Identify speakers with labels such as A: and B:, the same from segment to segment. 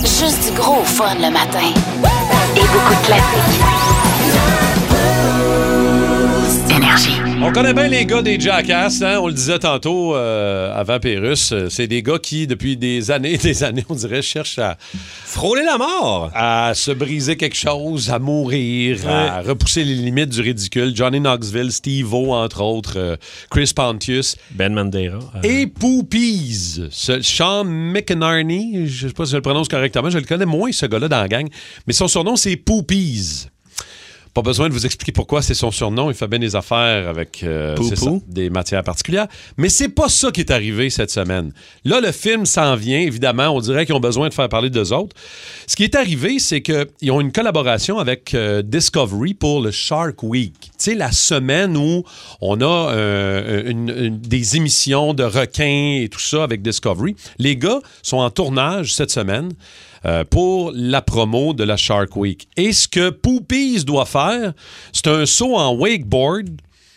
A: Juste du gros fun le matin. Et beaucoup de classiques. Énergie.
B: On connaît bien les gars des Jackass, hein? On le disait tantôt avant Pérus. C'est des gars qui, depuis des années, on dirait, cherchent à
C: frôler la mort,
B: à se briser quelque chose, à mourir, à repousser les limites du ridicule. Johnny Knoxville, Steve-O, entre autres, Chris Pontius.
C: Ben Madeira.
B: Et Poopies. Sean McInerney, je ne sais pas si je le prononce correctement, je le connais moins, ce gars-là, dans la gang. Mais son surnom, c'est Poopies. Pas besoin de vous expliquer pourquoi c'est son surnom. Il fait bien des affaires avec des matières particulières. Mais c'est pas ça qui est arrivé cette semaine. Là, le film s'en vient, évidemment. On dirait qu'ils ont besoin de faire parler d'eux autres. Ce qui est arrivé, c'est qu'ils ont une collaboration avec Discovery pour le Shark Week. Tu sais, la semaine où on a des émissions de requins et tout ça avec Discovery. Les gars sont en tournage cette semaine pour la promo de la Shark Week. Et ce que Poopies doit faire, c'est un saut en wakeboard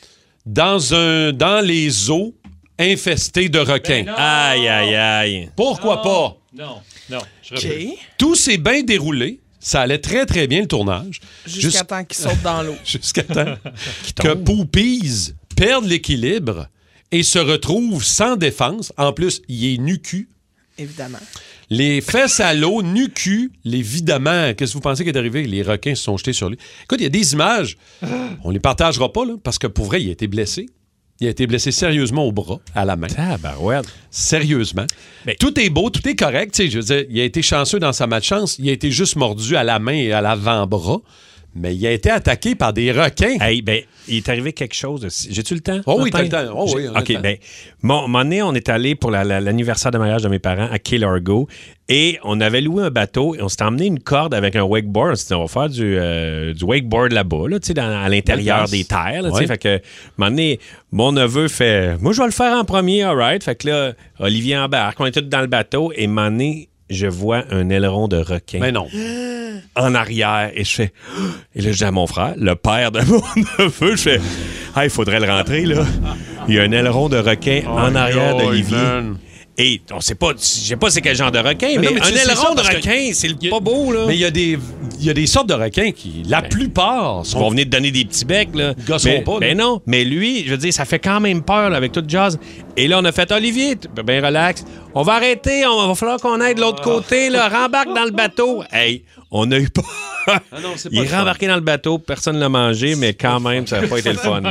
B: dans les eaux infestés de requins.
C: Aïe, aïe, aïe.
B: Pourquoi pas?
D: Non.
B: Tout s'est bien déroulé. Ça allait très, très bien, le tournage.
E: Jusqu'à temps qu'il saute dans l'eau.
B: Jusqu'à temps que Poopies perde l'équilibre et se retrouve sans défense. En plus, il est nu-cul.
E: Évidemment.
B: Les fesses à l'eau, nu-cul, évidemment. Qu'est-ce que vous pensez qui est arrivé? Les requins se sont jetés sur lui. Écoute, il y a des images. On les partagera pas, là, parce que pour vrai, il a été blessé. Il a été blessé sérieusement au bras, à la main.
C: Tabarouette.
B: Sérieusement. Mais tout est beau, tout est correct. Je veux dire, il a été chanceux dans sa malchance. Il a été juste mordu à la main et à l'avant-bras. Mais il a été attaqué par des requins.
C: Hey, ben, il est arrivé quelque chose. J'ai-tu le temps?
B: Oh oui, t'as le temps. Oh oui,
C: OK, ben, mon année, on est allé pour l'anniversaire de mariage de mes parents à Key Largo et on avait loué un bateau et on s'était emmené une corde avec un wakeboard. On s'était dit, on va faire du wakeboard là-bas, là, à l'intérieur des terres. Là, fait que, mon neveu fait, moi, je vais le faire en premier, all right. Fait que là, Olivier embarque. On est tous dans le bateau et je vois un aileron de requin.
B: Mais non.
C: En arrière. Et je fais... Et là, je dis à mon frère, le père de mon neveu, je fais... Ah, il faudrait le rentrer, là. Il y a un aileron de requin en arrière d'Olivier. Et on sait pas, je sais pas c'est quel genre de requin, mais un aileron de requin, c'est pas beau, là.
B: Mais il y a des sortes de requins qui, la plupart,
C: vont venir te donner des petits becs, là.
B: Gosseront pas, là.
C: Mais non, mais lui, je veux dire, ça fait quand même peur, là, avec tout le jazz. Et là, on a fait, Olivier, ben relax, on va arrêter, va falloir qu'on aille de l'autre côté, là, rembarque dans le bateau. Hey, on a eu peur. Il est rembarqué dans le bateau, personne ne l'a mangé, mais quand même, ça n'a pas été le fun.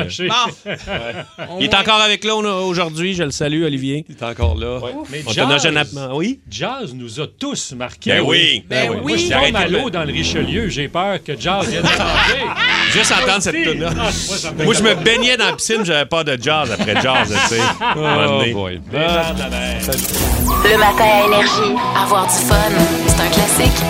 C: Il est encore avec nous aujourd'hui, je le salue, Olivier.
B: Il est encore là. Ouais.
D: Mais Jazz nous a tous marqués.
C: Ben oui.
D: Moi, je tombe à l'eau dans le Richelieu. J'ai peur que Jazz vienne changer.
C: Juste entendre cette tune-là. Moi, je me baignais dans la piscine, j'avais pas de Jazz après Jazz, tu sais.
B: Oh boy.
A: Le matin à Énergie. Avoir du fun, c'est un classique.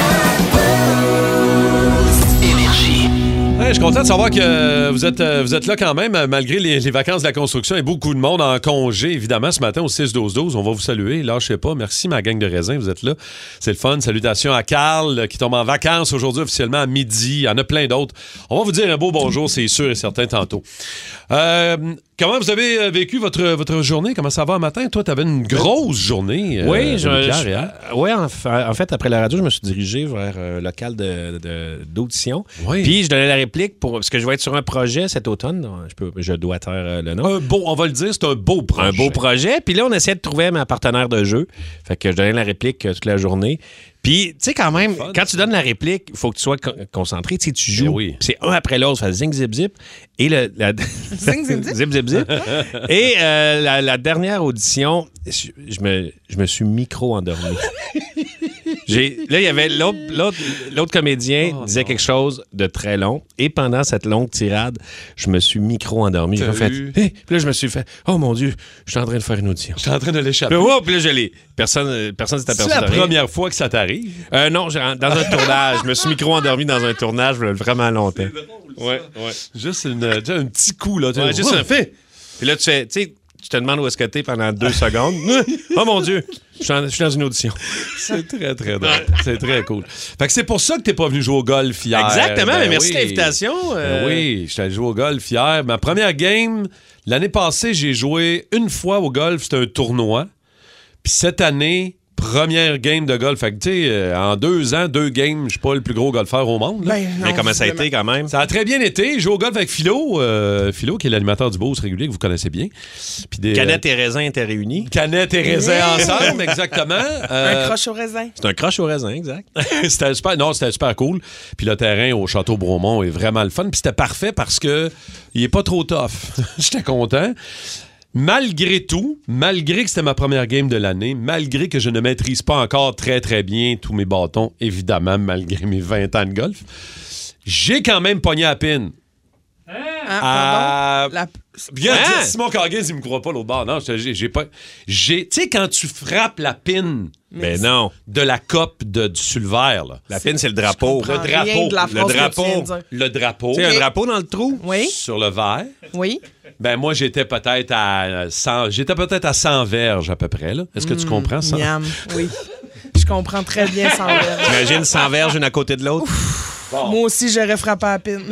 B: Hey, je suis content de savoir que vous êtes là quand même, malgré les vacances de la construction et beaucoup de monde en congé, évidemment, ce matin au 6-12-12. On va vous saluer. Lâchez pas. Merci, ma gang de raisins. Vous êtes là. C'est le fun. Salutations à Carl, qui tombe en vacances aujourd'hui officiellement à midi. Il y en a plein d'autres. On va vous dire un beau bonjour, c'est sûr et certain, tantôt. Comment vous avez vécu votre journée? Comment ça va le matin? Toi, tu avais une grosse journée.
C: Oui, en fait, après la radio, je me suis dirigé vers un local d'audition.
B: Oui.
C: Puis, je donnais la réplique parce que je vais être sur un projet cet automne. Je dois taire le nom.
B: On va le dire, c'est un beau projet.
C: Un beau projet. Puis là, on essayait de trouver ma partenaire de jeu. Fait que je donnais la réplique toute la journée. Puis, tu sais, quand même, quand tu donnes la réplique, il faut que tu sois concentré. Tu sais, tu joues.
B: Oui.
C: C'est un après l'autre. Ça fait zing, zip, zip. Et
E: Zing, zip, zip.
C: Zip, zip, zip. Et la dernière audition, je me suis micro-endormi. Là, il y avait l'autre comédien disait quelque chose de très long. Et pendant cette longue tirade, je me suis micro-endormi. J'ai fait, puis là, je me suis fait, oh mon Dieu, je suis en train de faire une audition.
B: Je suis en train de l'échapper.
C: Puis là, personne s'est aperçu.
B: C'est la première fois que ça t'arrive?
C: Non, dans un tournage. Je me suis micro-endormi dans un tournage vraiment longtemps. Ouais.
B: Juste un petit coup, là.
C: Ouais, juste un fait. Puis là, tu sais, tu te demandes où est-ce que t'es pendant 2 secondes. Oh mon Dieu, je suis dans une audition.
B: C'est très, très drôle. C'est très cool. Fait que c'est pour ça que t'es pas venu jouer au golf hier.
C: Exactement, mais merci de l'invitation.
B: Oui, je suis allé jouer au golf hier. Ma première game, l'année passée, j'ai joué une fois au golf. C'était un tournoi. Puis cette année, Première game de golf. Fait que, tu sais, en 2 ans, 2 games, je suis pas le plus gros golfeur au monde. Là.
C: Mais comment ça a été quand même?
B: Ça a très bien été. Je joue au golf avec Philo. Philo, qui est l'animateur du Beauce régulier, que vous connaissez bien. Puis
C: Canettes et raisins étaient réunis.
B: Canettes et raisins ensemble, exactement.
E: Un croche au raisin.
C: C'est un croche au raisin, exact.
B: C'était super cool. Puis le terrain au Château Bromont est vraiment le fun. Puis c'était parfait parce que il est pas trop tough. J'étais content. Malgré tout, malgré que c'était ma première game de l'année, malgré que je ne maîtrise pas encore très, très bien tous mes bâtons, évidemment, malgré mes 20 ans de golf, j'ai quand même pogné à pin. Bien dit, Simon Coggins, il me croit pas l'autre bord. Non, j'ai pas... Tu sais, quand tu frappes la pin...
C: Mais non.
B: De la coupe sur le verre, là.
C: La pin, c'est le drapeau.
E: Le drapeau.
B: Le drapeau.
C: Tu sais, un drapeau dans le trou?
E: Oui.
B: Sur le verre.
E: Oui.
B: Ben moi, j'étais peut-être à 100 verges à peu près, là. Est-ce que tu comprends ça?
E: Miam, oui. Je comprends très bien 100 verges.
C: T'imagines 100 verges une à côté de l'autre?
B: Bon.
E: Moi aussi, j'aurais frappé à la pin.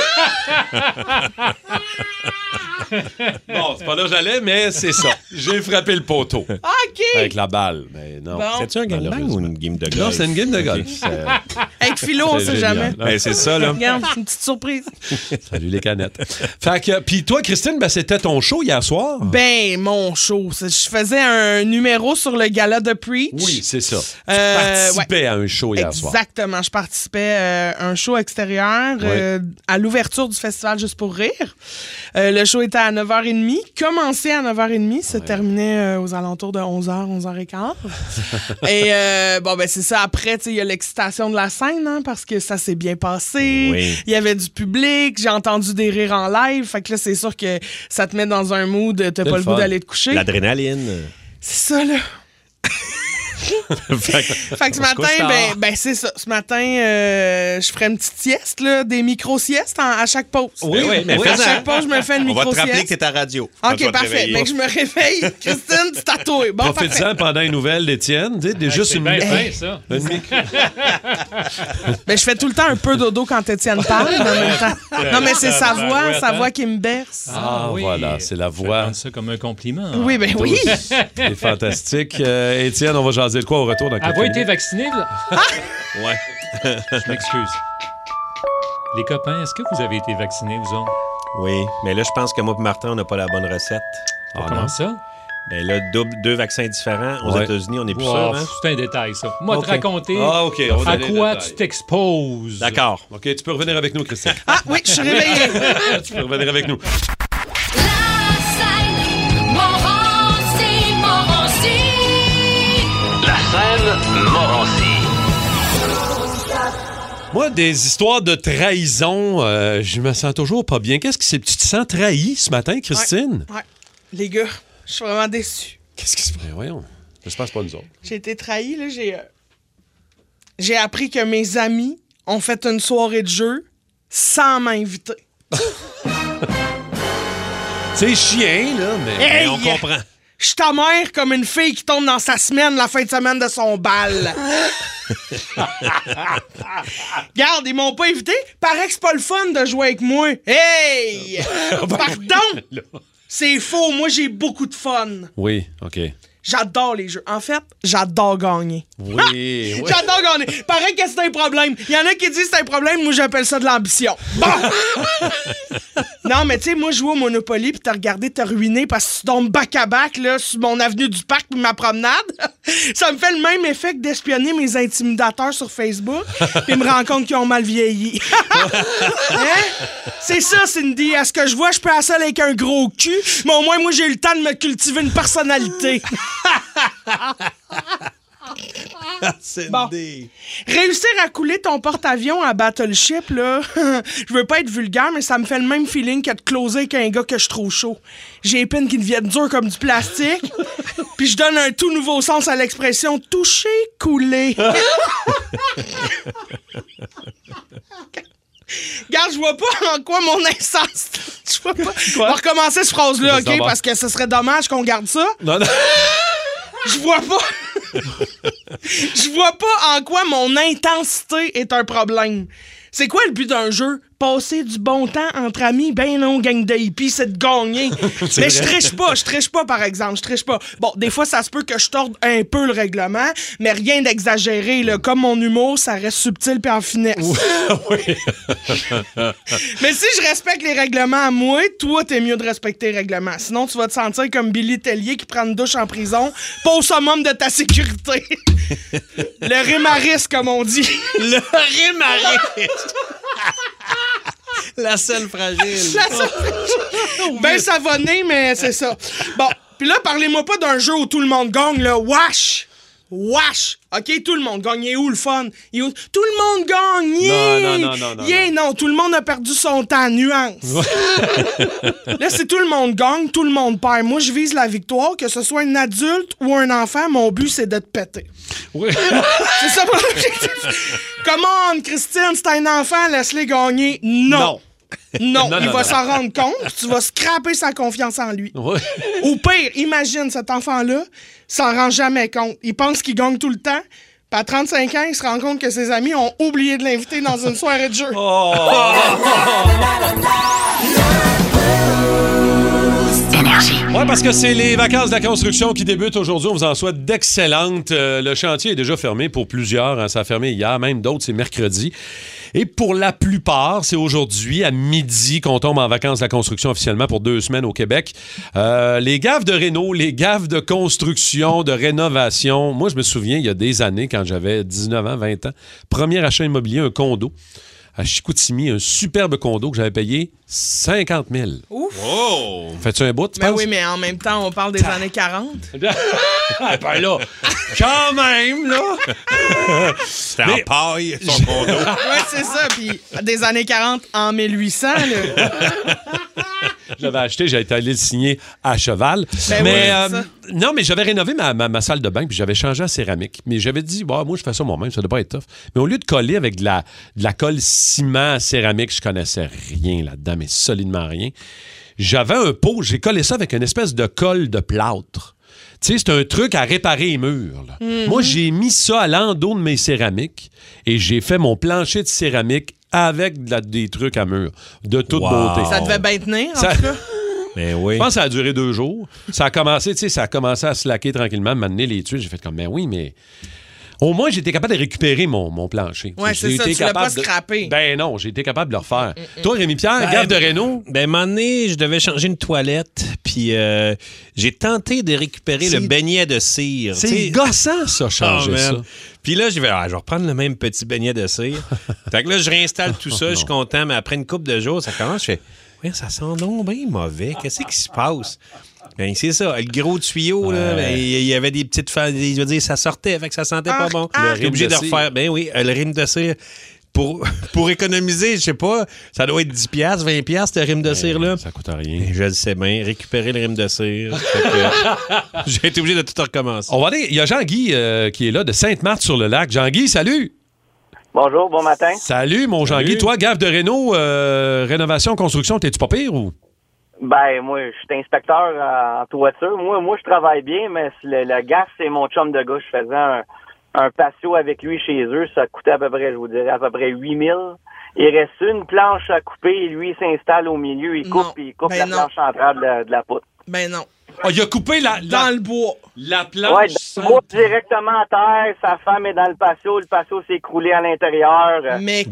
B: Bon, c'est pas là que j'allais, mais c'est ça. J'ai frappé le poteau.
E: OK!
B: Avec la balle. Mais non.
E: Bon.
C: C'est-tu un gangbang ou une game de golf?
B: Non, c'est une game de golf.
E: Avec Philo, on sait jamais.
C: Ben, c'est ça, là.
E: Regarde, une petite surprise.
B: Salut les canettes. Fait que, puis toi, Christine, ben, c'était ton show hier soir?
E: Ben, mon show. Je faisais un numéro sur le gala de Preach.
B: Oui, c'est ça. Tu participais à un show hier soir.
E: Exactement. Je participais à un show extérieur à l'ouverture du festival Juste pour rire. Le show était à 9h30. Commencé à 9h30, se terminait aux alentours de 11h, 11h15. Et bon, ben c'est ça. Après, il y a l'excitation de la scène, hein, parce que ça s'est bien passé.
C: Oui.
E: Il y avait du public. J'ai entendu des rires en live. Fait que là, c'est sûr que ça te met dans un mood. T'as pas le goût d'aller te coucher.
C: L'adrénaline.
E: C'est ça, là. Fait que ce matin, ben c'est ça. Ce matin, je ferai une petite sieste, là, des micro-siestes à chaque pause.
C: Oui, mais
E: à chaque pause, je me fais une micro-sieste.
C: On va te rappeler que t'es à radio.
E: OK, parfait. Mais que je me réveille. Christine, tu tatoues. Bon,
B: profite-en pendant une nouvelle d'Étienne. Juste une
D: bien fin, ça.
E: Ben, je fais tout le temps un peu dodo quand Étienne parle, mais en même temps. Non, mais c'est sa voix qui me berce.
D: Oui.
B: Voilà, c'est la voix.
D: Je prends ça comme un compliment.
E: Oui, ben oui.
B: C'est fantastique. Étienne, on va jaser de quoi au retour dans quelques
D: Avez-vous
B: minutes?
D: été vacciné?
C: Ouais.
D: Je m'excuse. Les copains, est-ce que vous avez été vaccinés, vous autres?
C: Oui, mais là, je pense que moi et Martin, on n'a pas la bonne recette.
D: Comment ça?
C: Ben là, 2 vaccins différents. Aux États-Unis, on n'est plus sûr. Hein?
D: C'est un détail, ça. Moi,
B: OK.
D: te raconter
B: OK, on va
D: à
B: donner
D: quoi
B: le détail.
D: tu t'exposes.
C: D'accord.
B: OK, tu peux revenir avec nous, Christian.
E: Ah oui, je suis réveillée.
B: Tu peux revenir avec nous.
F: La scène Morancy.
G: La scène Morancy.
B: Moi, des histoires de trahison, je me sens toujours pas bien. Qu'est-ce que c'est? Tu te sens trahi ce matin, Christine?
E: Ouais. Les gars, je suis vraiment déçue.
B: Qu'est-ce qui se passe? Voyons. J'espère que c'est pas nous autres.
E: J'ai été trahie, là. J'ai appris que mes amis ont fait une soirée de jeu sans m'inviter.
B: C'est chien, là, mais...
E: Hey!
C: On comprend.
E: Je suis ta mère comme une fille qui tombe dans sa semaine, la fin de semaine de son bal. Regarde, ils m'ont pas invité. Paraît que c'est pas le fun de jouer avec moi. Hey! Pardon! C'est faux. Moi, j'ai beaucoup de fun.
B: Oui, OK.
E: J'adore les jeux. En fait, j'adore gagner.
B: Oui, oui.
E: J'adore gagner. Paraît que c'est un problème. Il y en a qui disent que c'est un problème. Moi, j'appelle ça de l'ambition. Bon! Non, mais tu sais, moi, jouer au Monopoly puis t'as regardé te ruiner parce que tu tombes back-à-back là, sur mon avenue du parc puis ma promenade. Ça me fait le même effet que d'espionner mes intimidateurs sur Facebook puis me rendre compte qu'ils ont mal vieilli. Hein? C'est ça, Cindy. À ce que je vois, je peux à seul avec un gros cul, mais au moins, moi, j'ai eu le temps de me cultiver une personnalité. Bon. Réussir à couler ton porte-avions à Battleship, là, je veux pas être vulgaire, mais ça me fait le même feeling que de closer avec un gars que je trouve chaud. J'ai les pines qui deviennent dures comme du plastique, puis je donne un tout nouveau sens à l'expression « toucher, couler ». Regarde, je vois pas en quoi mon insens... Je vois pas... On va recommencer cette phrase-là, OK? Parce que ce serait dommage qu'on garde ça.
B: Non.
E: Je vois pas... Je vois pas en quoi mon intensité est un problème. C'est quoi le but d'un jeu? Passer du bon temps entre amis? Ben non, gang de hippies, c'est de gagner. Mais je triche pas, par exemple, je triche pas. Bon, des fois, ça se peut que je torde un peu le règlement, mais rien d'exagéré, là. Comme mon humour, ça reste subtil puis en finesse.
B: Oui.
E: Mais si je respecte les règlements à moi, toi, t'es mieux de respecter les règlements. Sinon, tu vas te sentir comme Billy Tellier qui prend une douche en prison, pas au summum de ta sécurité. Le rime à risque, comme on dit.
C: Le rime à risque. La seule fragile.
E: Ben savonné, mais c'est ça. Bon, puis là, parlez-moi pas d'un jeu où tout le monde gagne, là. Wesh! OK, tout le monde gagne. Il est où le fun? Il est où? Tout le monde gagne! Yeah! Non, tout le monde a perdu son temps. Nuance. Là, si tout le monde gagne, tout le monde perd. Moi, je vise la victoire, que ce soit un adulte ou un enfant. Mon but, c'est de te péter.
B: Oui.
E: C'est ça mon objectif. Come on, Christine, si t'as un enfant, laisse-les gagner. Non, il va s'en rendre compte, puis tu vas scraper sa confiance en lui.
B: Oui.
E: Ou pire, imagine cet enfant-là, s'en rend jamais compte. Il pense qu'il gagne tout le temps, puis à 35 ans, il se rend compte que ses amis ont oublié de l'inviter dans une soirée de jeu.
B: Oui, parce que c'est les vacances de la construction qui débutent aujourd'hui. On vous en souhaite d'excellentes. Le chantier est déjà fermé pour plusieurs. Hein. Ça a fermé hier, même d'autres, c'est mercredi. Et pour la plupart, c'est aujourd'hui à midi qu'on tombe en vacances de la construction officiellement pour 2 semaines au Québec. Les gaffes de réno, les gaffes de construction, de rénovation. Moi, je me souviens, il y a des années, quand j'avais 19 ans, 20 ans, premier achat immobilier, un condo à Chicoutimi, un superbe condo que j'avais payé 50 000.
E: Ouf!
C: Oh!
B: Fais-tu un bout, tu
E: Ben
B: penses?
E: oui, mais en même temps, on parle des années 40.
B: Ben là, quand même, là!
C: C'était en paille, son condo.
E: Ouais, c'est ça. Puis des années 40 en 1800, là.
B: Je l'avais acheté, j'ai été allé le signer à cheval.
E: Ben
B: mais
E: oui, c'est ça.
B: non, mais j'avais rénové ma salle de bain, puis j'avais changé à céramique. Mais j'avais dit, bah, moi, je fais ça moi-même, ça doit pas être tough. Mais au lieu de coller avec de la colle ciment céramique, je connaissais rien là-dedans, mais solidement rien. J'avais un pot, j'ai collé ça avec une espèce de colle de plâtre. Tu sais, c'est un truc à réparer les murs. Là. Moi, j'ai mis ça à l'endos de mes céramiques et j'ai fait mon plancher de céramique avec des trucs à mur de toute beauté.
E: Ça devait bien tenir, en tout cas.
C: Mais oui.
B: Je pense que ça a duré 2 jours. Ça a commencé, à slacker tranquillement, m'amener les tuiles. J'ai fait comme, ben oui, mais au moins, j'étais capable de récupérer mon plancher.
E: Ouais, c'est ça, tu l'as pas scrappé.
B: Ben non, j'ai été capable de le refaire. Toi, Rémi-Pierre, garde de réno?
C: Ben, à un moment donné, je devais changer une toilette, puis j'ai tenté de récupérer le beignet de cire.
B: C'est gossant, ça, changer ça.
C: Puis là, je vais reprendre le même petit beignet de cire. Fait que là, je réinstalle tout ça, je suis content, mais après une couple de jours, ça commence, je fais, ouais, ça sent donc bien mauvais. Qu'est-ce qui se passe? Ben, c'est ça, le gros tuyau, là, ben, il y avait des petites je veux dire, ça sortait, fait que ça sentait pas bon. J'étais obligé de refaire. Ben oui, le rime de cire. Pour économiser, je sais pas, ça doit être 10$, 20$, ce rime de cire-là.
B: Ça coûte rien.
C: Je le sais bien, récupérer le rime de cire. J'ai été obligé de tout recommencer.
B: On va aller, il y a Jean-Guy qui est là, de Sainte-Marthe-sur-le-Lac. Jean-Guy, salut!
H: Bonjour, bon matin.
B: Salut, mon Jean-Guy. Toi, gaffe de réno, rénovation, construction, t'es-tu pas pire ou?
H: Ben, moi, je suis inspecteur en toiture. Moi, je travaille bien, mais le gaffe, c'est mon chum de gars. Je faisais un patio avec lui chez eux. Ça coûtait à peu près, je vous dirais, à peu près 8 000. Il reste une planche à couper et lui, il s'installe au milieu. Il coupe, la planche centrale de la poutre.
E: Ben non.
B: Ah, il a coupé
E: dans le bois.
B: La planche.
H: Ouais, dans le bois, directement à terre. Sa femme est dans le patio. Le patio s'est écroulé à l'intérieur.
E: Mais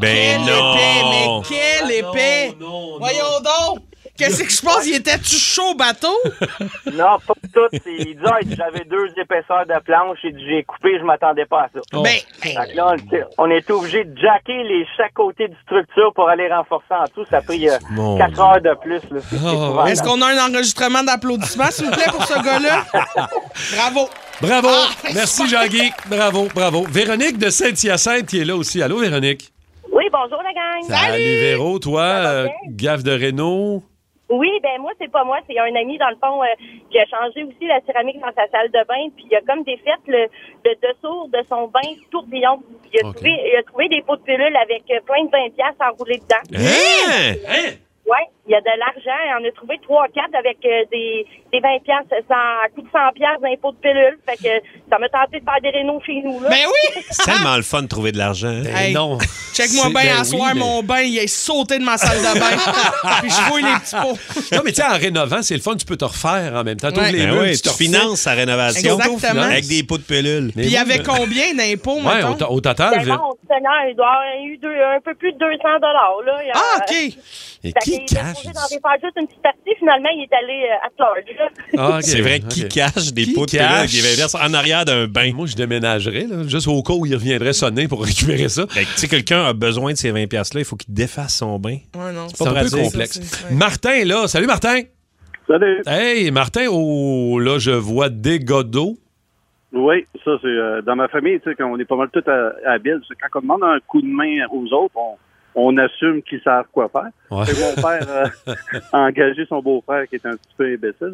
E: quelle épée! Voyons donc! Qu'est-ce que je pense? Il était-tu chaud au bateau?
H: Non, pas tout. Il dit, j'avais 2 épaisseurs de planche. Il dit, j'ai coupé, je m'attendais pas à ça. Fait que là, on était obligé de jacker chaque côté du structure pour aller renforcer en dessous. Ça a pris 4 heures de plus. Là.
E: Est-ce qu'on a un enregistrement d'applaudissements, s'il vous plaît, pour ce gars-là? Bravo!
B: Bravo! Merci, Jean-Guy. Bravo. Véronique de Saint-Hyacinthe qui est là aussi. Allô, Véronique?
I: Oui, bonjour, la gang.
B: Salut, Véro. Toi, gaffe de réno?
I: Oui, ben moi, c'est pas moi. C'est un ami, dans le fond, qui a changé aussi la céramique dans sa salle de bain. Puis il a comme défait le dessous de son bain tourbillon. Il a trouvé des pots de pilules avec plein de 20$ enroulés dedans.
B: Hein?
I: Ouais, il y a de l'argent. Il en a trouvé 3-4 avec des 20 piastres, à coût de 100 piastres d'impôts de pilule. Fait que ça m'a tenté de faire des rénaux chez nous, là.
E: Ben oui!
C: C'est tellement le fun de trouver de l'argent. Hein?
E: Hey,
B: non.
E: Check-moi
B: C'est-
E: bien,
B: ben
E: à soir,
B: oui, mais-
E: mon bain, il est sauté de ma salle de bain. Puis je fouille les petits pots.
B: Non, mais tu sais, en rénovant, c'est le fun, tu peux te refaire en même temps. T'ouvres
E: Ouais.
B: les
C: Ben
B: murs,
C: oui,
B: tu te
C: tu
B: refais.
C: finances sa rénovation
E: Exactement.
C: avec des pots de pilules.
B: Mais
E: Puis il y
B: oui,
E: avait
B: mais-
E: combien d'impôts,
B: Ouais,
E: mettons?
B: au total,
I: Ben bon, Seigneur, il doit avoir eu un peu plus de 200 là. Il a-
E: Ah, OK.
B: et
I: Fait
B: qui
I: qu'il a
B: cache?
I: posé d'en faire juste une petite partie. Finalement, il est allé à large, là.
B: Ah, ok,
C: C'est vrai,
B: ok.
C: qui cache des
B: Qui
C: pots de pilules
B: cache?
C: avec des verres en arrière d'un bain?
B: Moi, je déménagerais, là, juste au cas où il reviendrait sonner pour récupérer ça.
C: Fait que, tu sais, quelqu'un a besoin de ces 20 piastres-là, il faut qu'il défasse son bain.
E: Ouais, non.
B: C'est un peu
C: pratique.
B: complexe.
E: Ça, c'est- ouais.
B: Martin est là. Salut, Martin.
J: Salut.
B: Hey, Martin, oh, là, je vois dégâts d'eau.
J: Oui, ça, c'est dans ma famille, tu sais, quand on est pas mal tous habiles, c'est quand on demande un coup de main aux autres, on assume qu'ils savent quoi faire.
B: Ouais.
J: Fait que mon père a engagé son beau-frère, qui est un petit peu imbécile.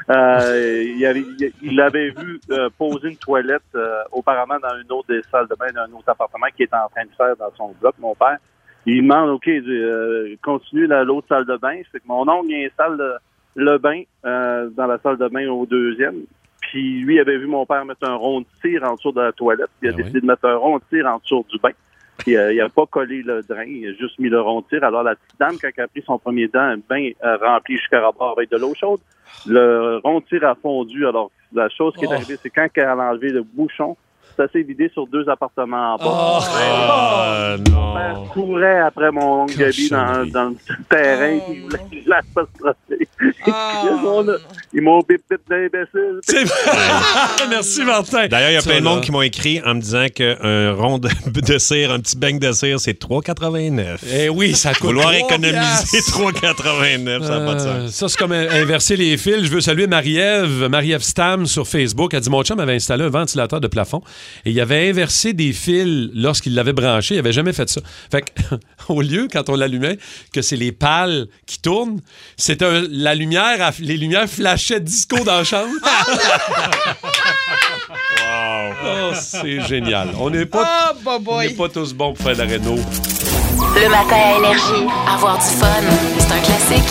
J: Il l'avait vu poser une toilette auparavant dans une autre des salles de bain d'un autre appartement qu'il était en train de faire dans son bloc, mon père. Il demande, OK, continue l'autre salle de bain. Fait que mon oncle il installe le bain dans la salle de bain au deuxième. Puis lui, il avait vu mon père mettre un rond de tir en dessous de la toilette. Puis il a décidé de mettre un rond de tir en dessous du bain. Puis il n'a pas collé le drain, il a juste mis le rond de tir. Alors la petite dame, quand elle a pris son premier dent, un bain rempli jusqu'à ras avec de l'eau chaude, le rond de tir a fondu. Alors la chose qui est arrivée, c'est quand elle a enlevé le bouchon, ça s'est vidé sur 2 appartements en bas.
C: Ah,
J: Mon père courait après mon oncle Gabi dans le terrain. Il voulait l'apostropher. Ils m'ont bip-bip d'imbécile.
B: Merci, Martin.
C: D'ailleurs, il y a
B: Ça,
C: plein de
B: là.
C: monde qui m'ont écrit en me disant qu'un rond de cire, un petit beigne de cire, c'est 3,89.
B: Eh oui, ça coûte
C: Vouloir
B: 3
C: économiser
B: piastres.
C: 3,89, ça n'a pas de sens.
B: Ça, c'est comme inverser les fils. Je veux saluer Marie-Ève Stam sur Facebook. Elle dit, mon chum avait installé un ventilateur de plafond et il avait inversé des fils lorsqu'il l'avait branché. Il n'avait jamais fait ça. Fait que, au lieu, quand on l'allumait, que c'est les pales qui tournent, c'était la lumière, les lumières flashaient disco dans la chambre. Oh, c'est génial. On n'est pas,
E: Ah,
B: on
E: boy.
B: n'est pas tous bons pour faire de la réno.
A: Le matin à Énergie, avoir du fun, c'est un classique.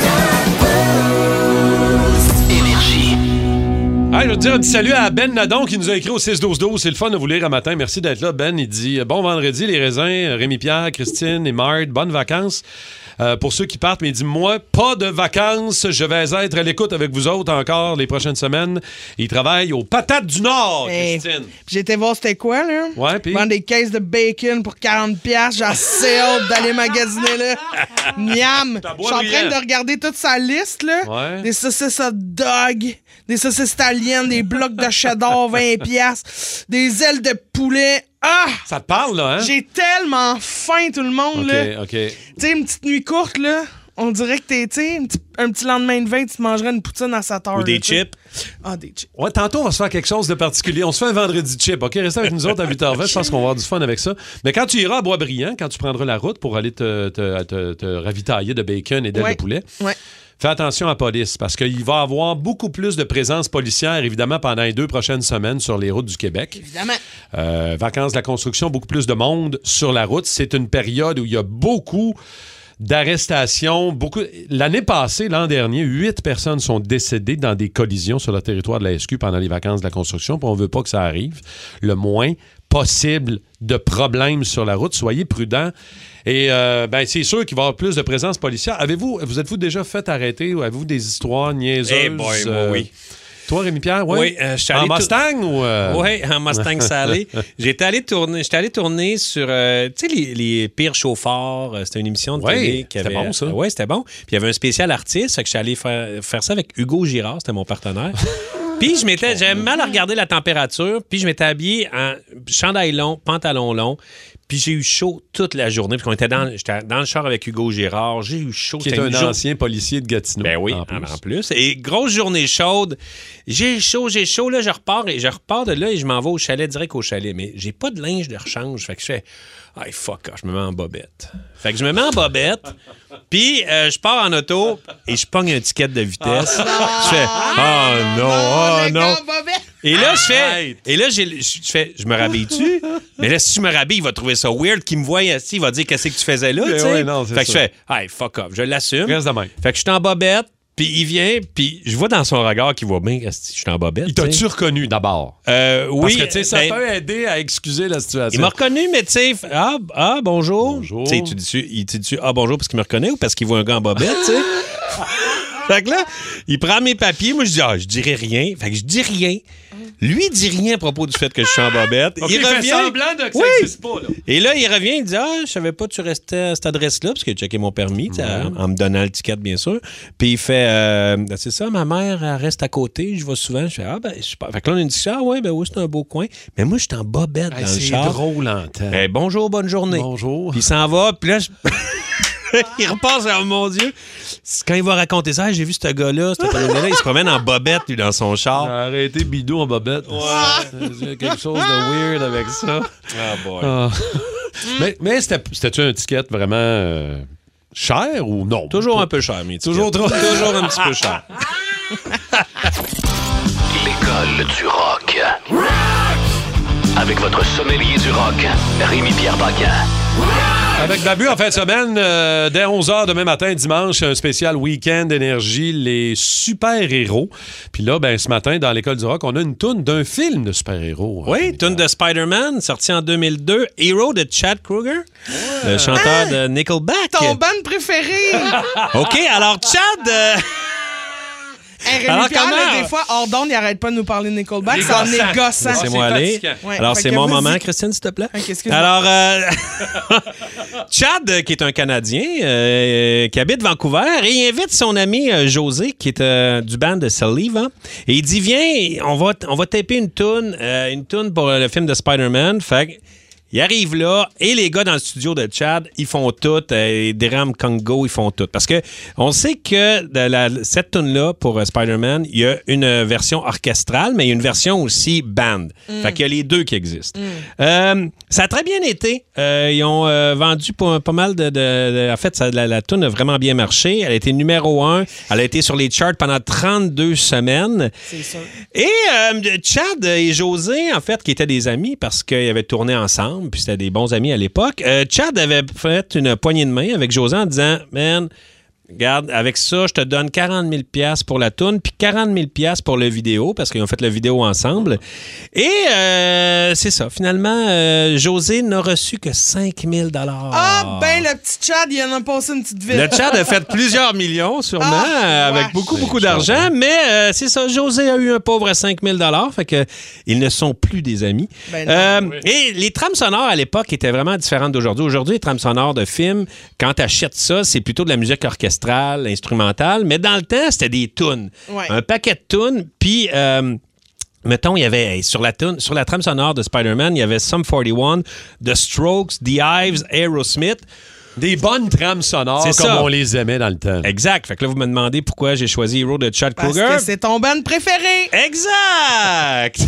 G: Énergie.
B: Hey, je veux dire un petit salut à Ben Nadon qui nous a écrit au 6-12-12. C'est le fun de vous lire un matin. Merci d'être là, Ben. Il dit bon vendredi, les raisins, Rémi-Pierre, Christine et Marthe. Bonnes vacances. Pour ceux qui partent, mais il dit moi, pas de vacances. Je vais être à l'écoute avec vous autres encore les prochaines semaines. Il travaille aux Patates du Nord,
E: Hey.
B: Christine.
E: Puis j'ai été voir c'était quoi, là?
B: Ouais, puis.
E: Vendre des caisses de bacon pour 40$. J'ai assez hâte d'aller magasiner, là. Miam! Je suis en train de regarder toute sa liste, là.
B: Ouais.
E: Des saucisses hot dog, des saucisses italiennes, des blocs de cheddar, 20$, des ailes de poulet. Ah!
B: Ça te parle, là, hein?
E: J'ai tellement faim, tout le monde, là.
B: OK.
E: Tu sais, une petite nuit courte, là. On dirait que t'es, tu sais, un petit lendemain de veille, tu te mangerais une poutine à 7 heures.
C: Ou des
E: là, tu sais.
C: chips.
E: Ah, des chips.
B: Ouais, tantôt, on va se faire quelque chose de particulier. On se fait un vendredi chip, OK? Restez avec nous autres à 8h20. Je pense qu'on va avoir du fun avec ça. Mais quand tu iras à Boisbriand, quand tu prendras la route pour aller te ravitailler de bacon et d'ailes
E: Ouais.
B: de poulet,
E: Ouais.
B: fais attention à la police parce qu'il va y avoir beaucoup plus de présence policière, évidemment, pendant les 2 prochaines semaines sur les routes du Québec.
E: Évidemment.
B: Vacances de la construction, beaucoup plus de monde sur la route. C'est une période où il y a beaucoup d'arrestations. L'année passée, l'an dernier, 8 personnes sont décédées dans des collisions sur le territoire de la SQ pendant les vacances de la construction. Puis on ne veut pas que ça arrive. Le moins possible de problèmes sur la route. Soyez prudents. Et c'est sûr qu'il va y avoir plus de présence policière. Vous êtes-vous déjà fait arrêter ou avez-vous des histoires niaiseuses?
C: Eh boy, moi, oui.
B: Toi, Rémi-Pierre, ouais?
C: Oui, je suis allé
B: en Mustang ou...
C: Oui, en Mustang salé. J'étais allé tourner sur, tu sais, les pires chauffeurs. C'était une émission de télé qui avait...
B: c'était bon, ça.
C: Oui, c'était bon. Puis il y avait un spécial artiste, fait que je suis allé faire ça avec Hugo Girard, c'était mon partenaire. Puis j'avais mal à regarder la température, puis je m'étais habillé en chandail long, pantalon long. Puis j'ai eu chaud toute la journée. Puis j'étais dans le char avec Hugo Girard. J'ai eu chaud.
B: Qui est un ancien policier de Gatineau.
C: Ben oui, en plus. Et grosse journée chaude. J'ai chaud. Là, je repars de là et je m'en vais au chalet, direct au chalet. Mais j'ai pas de linge de rechange. Fait que je fais, fuck, je me mets en bobette. Fait que je me mets en bobette. Puis je pars en auto et je pogne un ticket de vitesse. Je fais, non. Et là, je me rhabille-tu? Mais là, si je me rhabille, il va trouver ça weird qu'il me voie assis, il va dire qu'est-ce que tu faisais là, tu sais.
B: Ouais, non, c'est
C: fait que
B: ça.
C: je fais, hey, fuck off, je l'assume.
B: Reste de même.
C: Fait que je suis en bobette, puis il vient, puis je vois dans son regard qu'il voit bien que je suis en bobette.
B: Il t'a-tu reconnu d'abord?
C: Oui.
B: Parce que, tu sais, ça
C: ben,
B: peut aider à excuser la situation.
C: il m'a reconnu, mais tu sais, bonjour.
B: Bonjour.
C: Tu sais, tu dis bonjour parce qu'il me reconnaît ou parce qu'il voit un gars en bobette, tu sais? Fait que là, il prend mes papiers. Moi, je dis, je dirais rien. Fait que je dis rien. Lui, il dit rien à propos du fait que je suis en bobette.
B: Okay, il revient. Fait semblant de que ça n'existe pas, là.
C: Et là, il revient, il dit, je savais pas que tu restais à cette adresse-là, parce qu'il a checké mon permis, en me donnant le ticket, bien sûr. Puis il fait, c'est ça, ma mère, elle reste à côté, je vais souvent. Je fais, super. Fait que là, on a dit, oui, c'est un beau coin. Mais moi, je suis en bobette dans le char.
B: C'est drôle en temps.
C: Bonjour, bonne journée.
B: Bonjour.
C: Puis il s'en va, puis là, il repasse, oh mon Dieu. Quand il va raconter ça, j'ai vu ce gars-là, il se promène en bobette, lui, dans son char.
B: J'ai arrêté Bidou en bobette. Ouais. Quelque chose de weird avec ça.
C: Ah, boy.
B: Mais c'était-tu un ticket vraiment cher ou non?
C: Toujours un peu cher, mais
B: toujours trop.
C: Toujours un petit peu cher.
G: L'école du rock. Avec votre sommelier du rock, Rémi-Pierre Paquin.
B: Avec Babu, en fin de semaine, dès 11h demain matin, dimanche, un spécial week-end énergie, les super-héros. Puis là, ce matin, dans l'école du rock, on a une toune d'un film de super-héros.
C: Oui, toune de Spider-Man, sorti en 2002. Hero de Chad Kroeger, le chanteur de Nickelback.
E: Ton band préféré!
C: OK, alors Chad...
E: Alors, des fois, hors d'onde, il arrête pas de nous parler de Nickelback. Ça en est gossant.
C: Laissez-moi aller.
E: Ouais,
C: alors, c'est mon moment, Christine, s'il te plaît.
E: Okay, excuse-moi.
C: Alors, Chad, qui est un Canadien, qui habite Vancouver, et il invite son ami José, qui est du band de Saliva. Et il dit, viens, on va taper une toune pour le film de Spider-Man. Fait que, il arrive là, et les gars dans le studio de Chad, ils font tout. Deram Congo, ils font tout. Parce que on sait que cette tune-là, pour Spider-Man, il y a une version orchestrale, mais il y a une version aussi band. Fait qu'il y a les deux qui existent. Ça a très bien été. Ils ont vendu pas mal en fait, la tune a vraiment bien marché. Elle a été numéro 1. Elle a été sur les charts pendant 32 semaines.
E: C'est ça.
C: Et Chad et José, en fait, qui étaient des amis parce qu'ils avaient tourné ensemble, puis c'était des bons amis à l'époque. Chad avait fait une poignée de main avec José en disant, man, regarde, avec ça, je te donne 40 000 $ pour la toune, puis 40 000 $ pour le vidéo, parce qu'ils ont fait la vidéo ensemble. Et c'est ça. Finalement, José n'a reçu que 5 000 $.
E: Ah, le petit Chad, il en a passé une petite vite.
C: Le Chad a fait plusieurs millions, sûrement, avec beaucoup d'argent, mais c'est ça. José a eu un pauvre 5 000 $, fait que ils ne sont plus des amis. Et les trames sonores, à l'époque, étaient vraiment différentes d'aujourd'hui. Aujourd'hui, les trames sonores de films, quand tu achètes ça, c'est plutôt de la musique orchestrale, instrumentale, mais dans le temps, c'était des tunes.
E: Ouais.
C: Un paquet de tunes, puis... mettons, il y avait sur la trame sonore de Spider-Man, il y avait Sum 41, The Strokes, The Hives, Aerosmith.
B: Des bonnes trames sonores
C: C'est
B: comme
C: ça.
B: on les aimait dans le temps.
C: Exact. Fait que là, vous me demandez pourquoi j'ai choisi Hero de Chad Kroeger.
E: Parce que c'est ton band préféré.
C: Exact!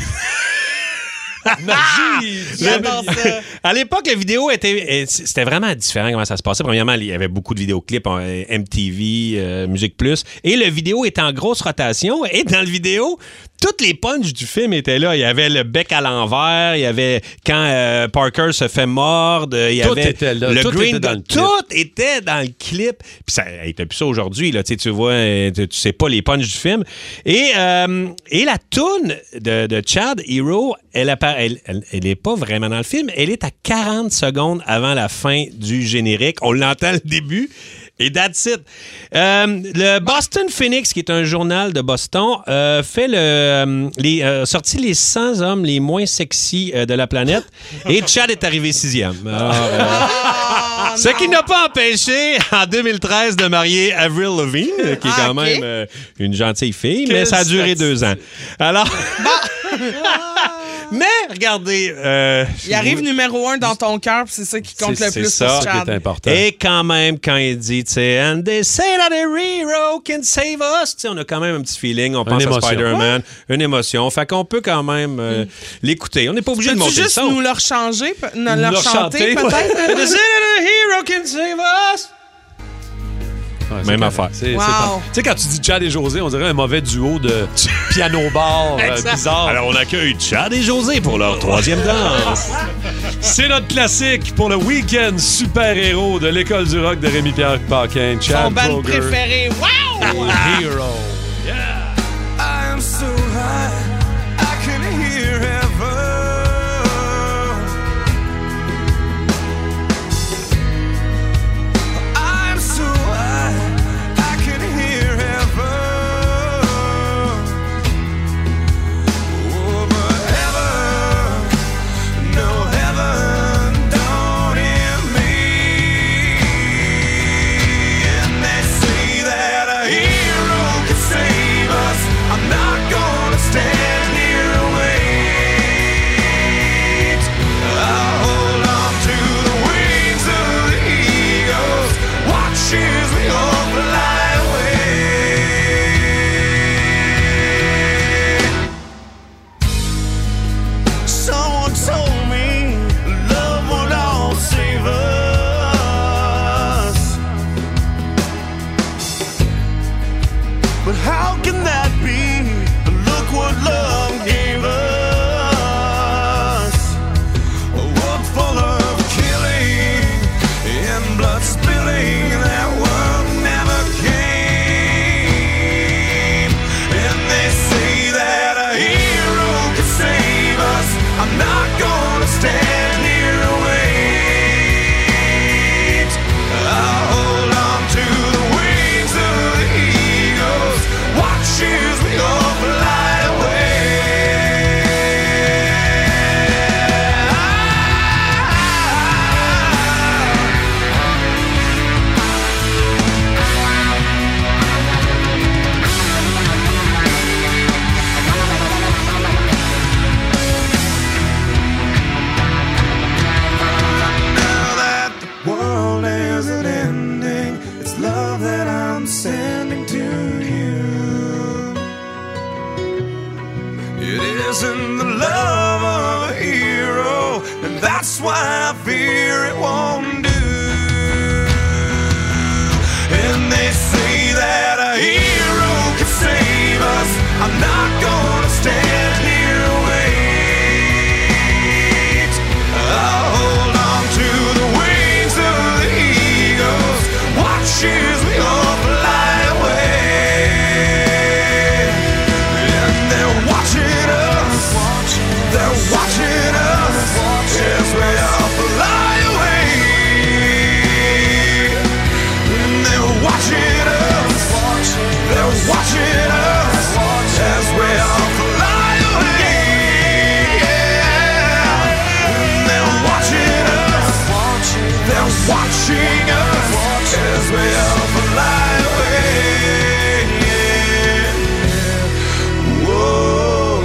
B: Magie!
E: J'adore ça.
C: À l'époque, la vidéo c'était vraiment différent comment ça se passait. Premièrement, il y avait beaucoup de vidéoclips, MTV, Musique Plus, et le vidéo était en grosse rotation. Et dans le vidéo, toutes les punches du film étaient là. Il y avait le bec à l'envers, il y avait quand Parker se fait mordre, il y
B: Tout
C: avait
B: était là.
C: le
B: Tout
C: green,
B: était dans le clip.
C: tout était dans le clip. Puis ça était plus ça aujourd'hui. Là, tu vois, tu sais pas les punches du film. Et la toune de Chad, Hero, elle est pas vraiment dans le film. Elle est à 40 secondes avant la fin du générique. On l'entend au début. Et that's it. Le Boston Phoenix, qui est un journal de Boston, fait sorti les 100 hommes les moins sexy de la planète. Et Chad est arrivé 6e. Alors, ce qui n'a pas empêché, en 2013, de marier Avril Lavigne, qui est quand même une gentille fille, mais ça a duré 2 ans. Alors... Mais, regardez...
E: il arrive numéro 1 dans ton cœur, puis c'est ça qui compte le plus pour
B: ça
E: Chad.
B: qui est important.
C: Et quand même, quand il dit, tu sais, and they say that a hero can save us, tu sais, on a quand même un petit feeling, on pense à Spider-Man, une émotion. Fait qu'on peut quand même l'écouter. On n'est pas obligé de monter
E: Peux-tu juste
C: le son.
E: nous le chanter, chanter
C: chanter,
E: peut-être?
C: They say that a hero can save us.
B: Ouais,
C: Même
B: correct.
C: affaire.
B: C'est
E: Wow.
B: pas- Tu sais, quand tu dis Chad et José, on dirait un mauvais duo de piano-bar bizarre.
C: Alors, on accueille Chad et José pour leur troisième danse.
B: C'est notre classique pour le week-end super-héros de l'École du rock de Rémi-Pierre Paquin.
E: Son
B: Chad
E: band
B: Kroeger.
E: préféré. Wow!
B: Hero.
K: I am so high, I can hear heaven. I'm so high, I can hear heaven. Oh, but heaven, no heaven, don't hear me. And they say that a hero can save us. I'm not gonna stand here and wait. I'll hold on to the wings of the eagles. Watch as we all fly away. Someone told me love would all save us. But how can that be? Look what love gave us. A world full of killing and blood spilling. That world never came. And they say that a hero can save us. I'm not gonna stand here and wait. I'll hold on to the wings of the eagles. Watch as we all fly away. Now that the world isn't ending, it's love that I'm sending to you. It isn't the love of a hero, and that's why I fear it won't do. And they say that a hero can save us. I'm not gonna stand here and wait. I'll hold on to the wings of the eagles. Watch as we all fly away. And they're watching us. They're watching us as we all fly away. And they're watching us. They're watching us as we all fly away. Yeah. And they're watching us. They're watching us as we all fly away. Whoa.